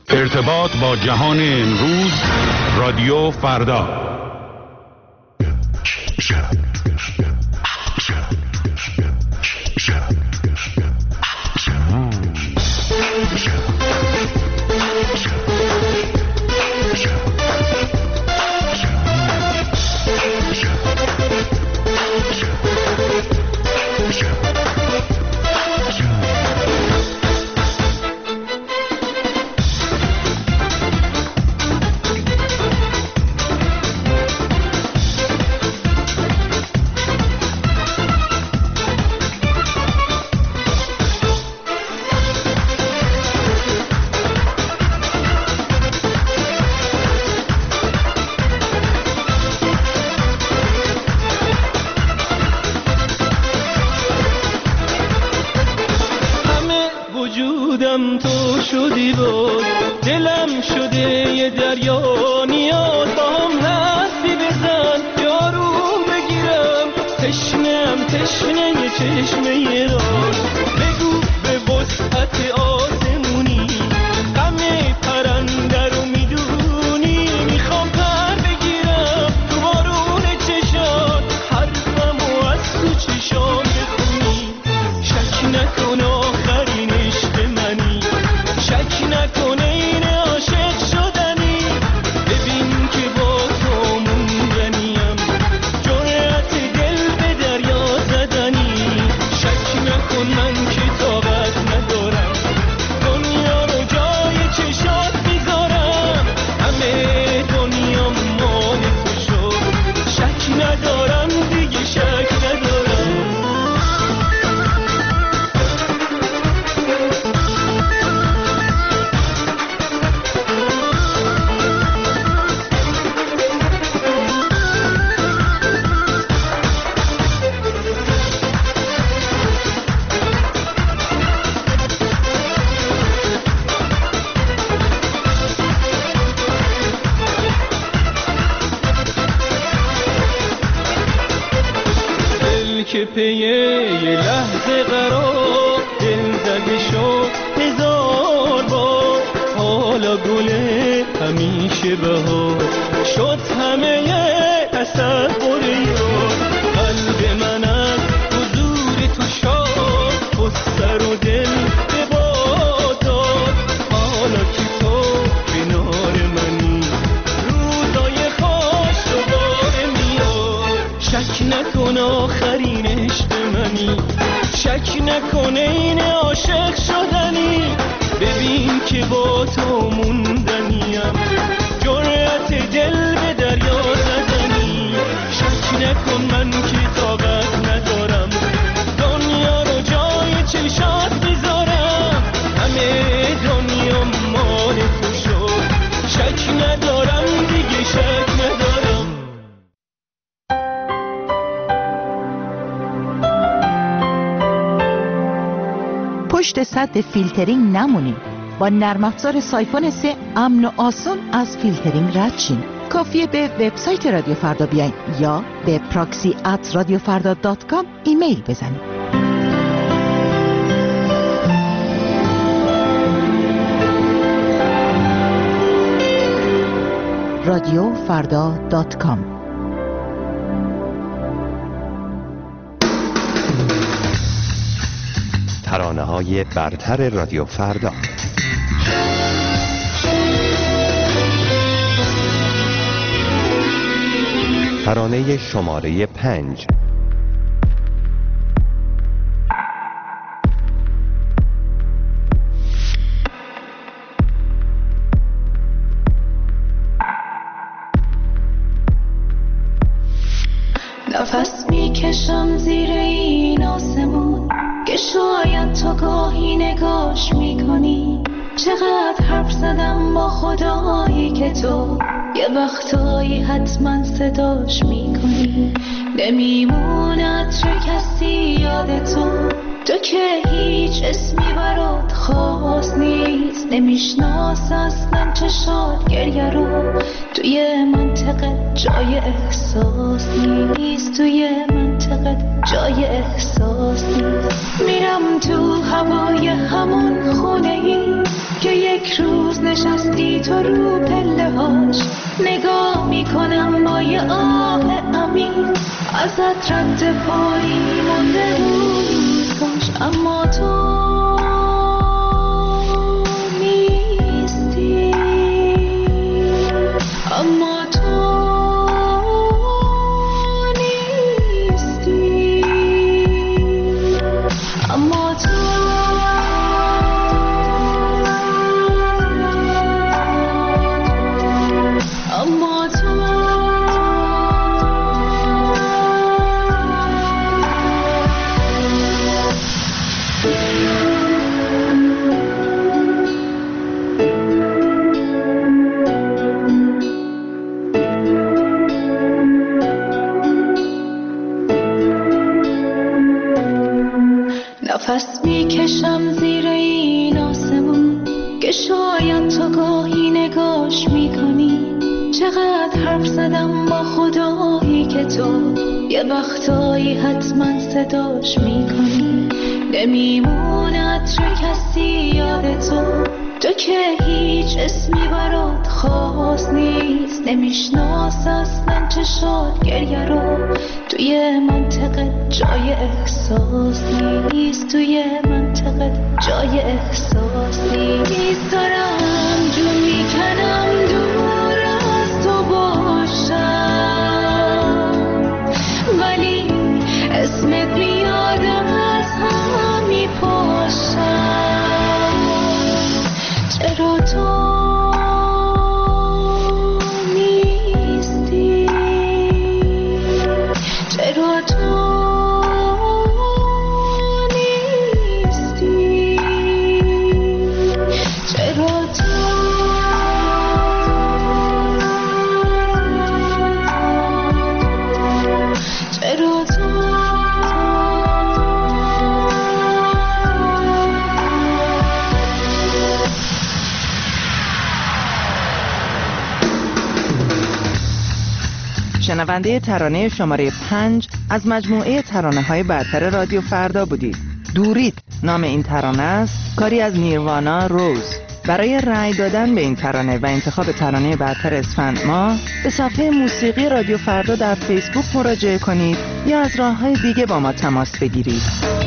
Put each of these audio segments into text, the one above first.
ارتباط با جهان امروز، رادیو فردا. که پیه یه لحظه قرار دل زده شد هزار بار، حالا گله همیشه بهار شد همه تصور یار. قلب من از حضور تو شاد و سر و دل به باد داد، حالا که تو کنار منی روزای خوش دوباره میاد. شک نکن آخرین عشق منی، شک نکنه این عاشق شدنی، ببین که با تو موندنیم، جرأت دل به دریا زدنی. شک نکن من که طاقت ندارم دنیا رو جای چشات بذارم، همه دنیا مال تو شد، شک ندارم دیگه شک ندارم. پشت سد فیلترینگ نمونید. با نرم افزار سایفون 3 امن و آسان از فیلترینگ رد شین. کافیه به وبسایت رادیو فردا بیاین یا به proxy@radiofarda.com ایمیل بزنید. radiofarda.com. ترانه‌های برتر رادیو فردا. ترانه شماره 5. نفس میکشم زیر این آسمون که شاید تو گاهی نگاش میکنی. چقدر حرف زدم با خدایی که تو یه وقتایی حتما صداش میکنی. نمیموند چه کسی یاد تو که هیچ اسمی برات خاص نیست. نمیشناس اصلا چشات گریه رو، توی منطقه جای احساس نیست، توی منطقه جای احساس نیست. میرم تو هوای همون خونه ای که یک روز نشست بی تو رو پله هاش نگاه میکنم با یه آه عمیق ازت رد پایی مونده روزگاش اما تو نیستی اما تو نیستی اما تو اما تو نفس میکشم زیر این آسمون که شاید تو گاهی نگاش میکنی چقدر حرف زدم با خدایی که تو یه وقتایی حتما صداش میکنی نمیمونه عطر کسی یاد تو که هیچ اسمی برات خاص نیست نمیشناس اصلا چشات گریه رو توی منطقه جای احساس نیست توی منطقه جای احساس نیست دارم جو میکنم دور از تو باشم ولی اسمت میاد از هم میپاشم چرا تو نیستی چرا تو نیستی چرا تو چرا تو شنونده ترانه شماره 5 از مجموعه ترانه‌های برتر رادیو فردا بودید. دورید نام این ترانه است، کاری از نیروانا روز. برای رأی دادن به این ترانه و انتخاب ترانه برتر اسفند ماه به صفحه موسیقی رادیو فردا در فیسبوک مراجعه کنید یا از راه‌های دیگه با ما تماس بگیرید.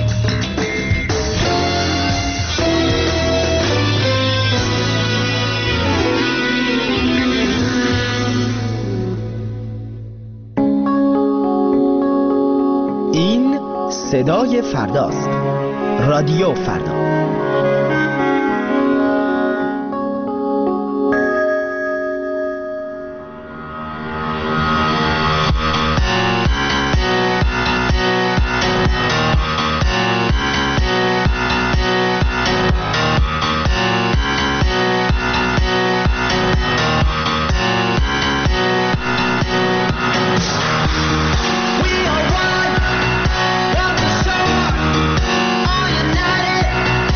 این صدای فرداست. رادیو فردا. We are one, love the shore, all united.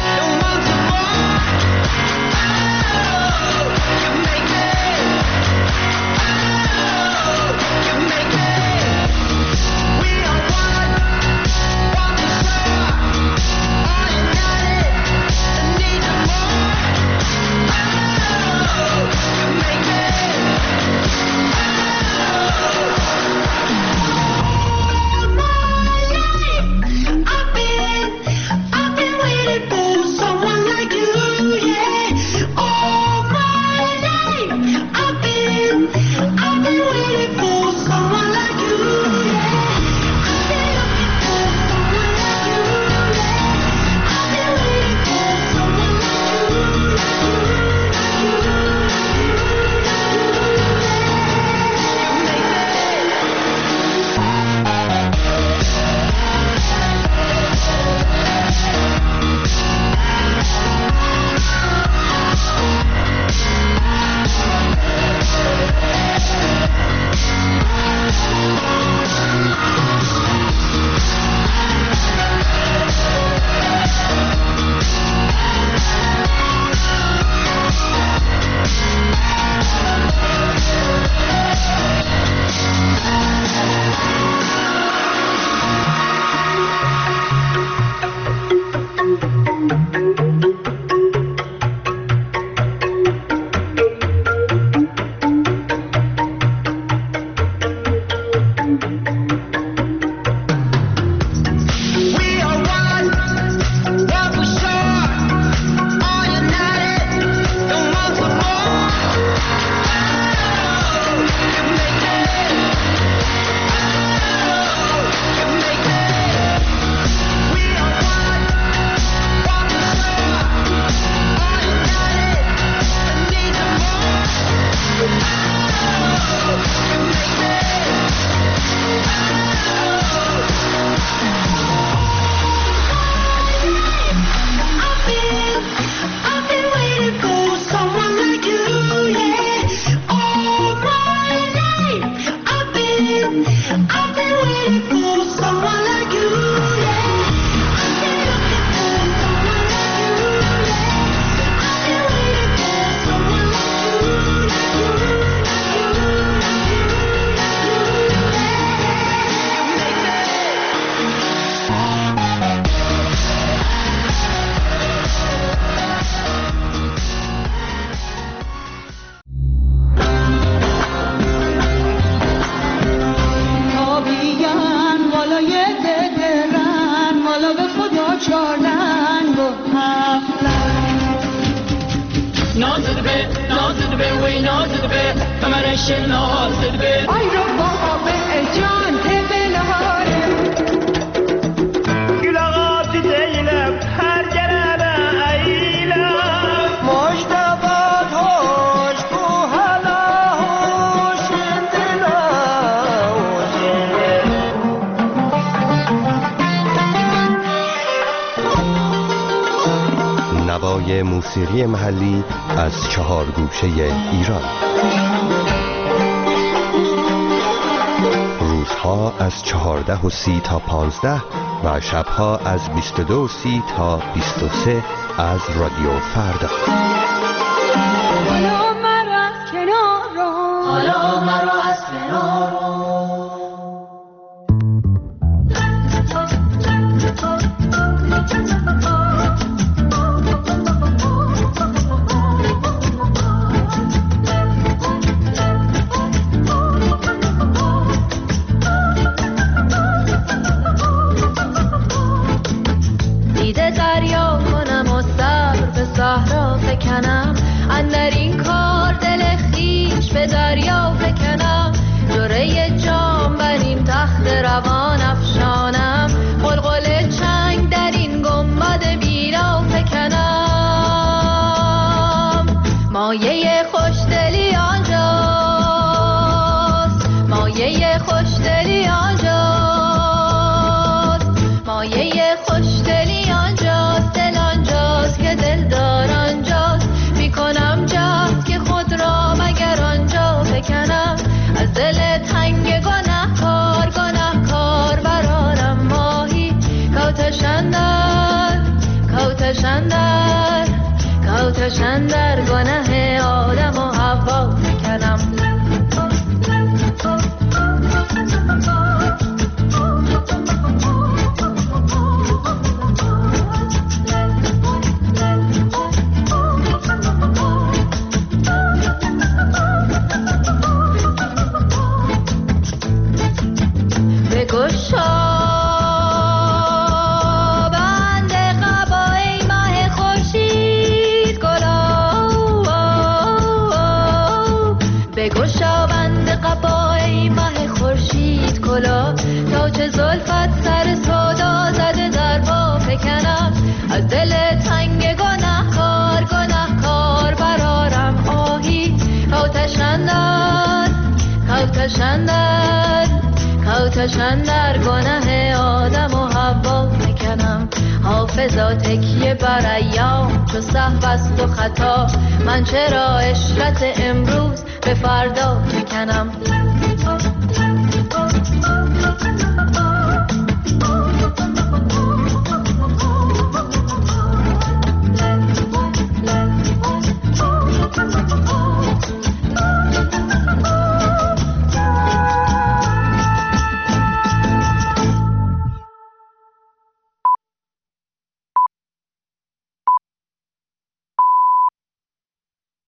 نازد به نازد به وی نازد به کمرش نازد به آی رو بابا به جان تبلهار گلغات دیلم هر جرانه ایلم مجتبات هوش بو هلا هوش دلا نوای موسیقی محلی از 4 گوشه ایران. روزها از 14:30 تا 15 و شبها از 22:30 تا 23 از رادیو فردا. حالا مرا از کنار رو حالا مرا از کنار رو دیده دریا کنم و سر به صحرا فکنم اندر این کار دل خویش به دریا فکنم جرعه جام بر این تخت روان افشانم قلقل چنگ در این گنبد بیرا فکنم مایه خوشدلی آنجاست مایه خوشدلی آنجاست مایه خوشدلی آنجاست دل آنجاست که دلدار آنجاست میکنم جهد که خود را مگر آنجا بکنم از دل تنگ گنهکار گنهکار برارم ماهی کوتشندر کوتشندر کوتشندر گنه آدم و حوا بکنم بگشا بند قبای ماه خورشید گلا بگشا بند قبای ماه خورشید گلا تا چه زلفت سر سودا زده در پا فکنم از دل تنگ گنهکار گنهکار برارم آهی کوتشندر کوتشندر کوتشندر گنه آدم و حوا میکنم حافظا تکیه بر ایام چو سهو است و خطا من چرا عشرت امروز به فردا میکنم